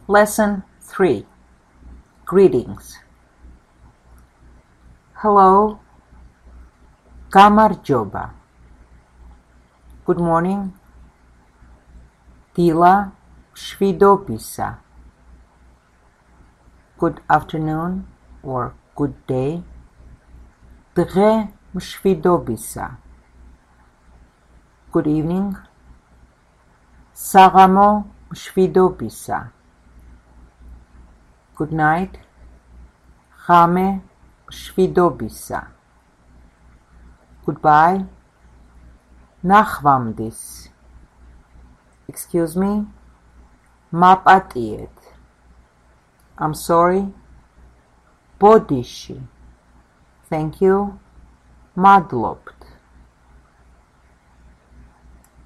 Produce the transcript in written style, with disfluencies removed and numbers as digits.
Lesson 3. Greetings. Hello. Gamarjoba. Good morning. Tila Shvidopisa. Good afternoon or good day. Dre Shvidopisa. Good evening. Sagamo Shvidopisa. Good night. Chame Shvidopisa. Goodbye. Nachvamdis. Excuse me. Mapatiet. I'm sorry. Bodishi. Thank you. Madlobt.